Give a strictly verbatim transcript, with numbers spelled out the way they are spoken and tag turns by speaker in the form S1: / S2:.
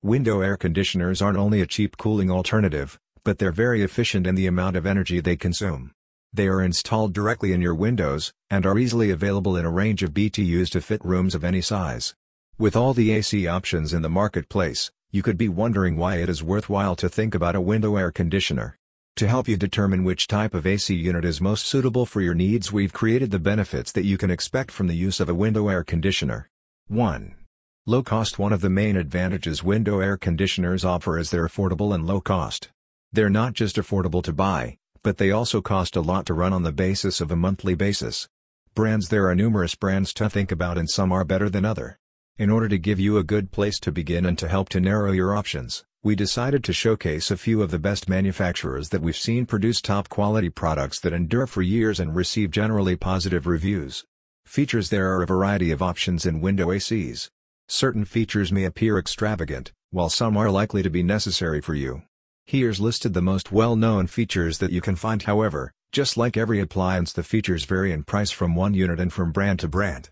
S1: Window air conditioners aren't only a cheap cooling alternative, but they're very efficient in the amount of energy they consume. They are installed directly in your windows, and are easily available in a range of B T Us to fit rooms of any size. With all the A C options in the marketplace, you could be wondering why it is worthwhile to think about a window air conditioner. To help you determine which type of A C unit is most suitable for your needs, we've created the benefits that you can expect from the use of a window air conditioner. one. Low cost. One of the main advantages window air conditioners offer is their affordable and low cost. They're not just affordable to buy, but they also cost a lot to run on the basis of a monthly basis. Brands. There are numerous brands to think about, and some are better than other. In order to give you a good place to begin and to help to narrow your options, we decided to showcase a few of the best manufacturers that we've seen produce top quality products that endure for years and receive generally positive reviews. Features. There are a variety of options in window A Cs. Certain features may appear extravagant, while some are likely to be necessary for you. Here's listed the most well-known features that you can find. However, just like every appliance, the features vary in price from one unit and from brand to brand.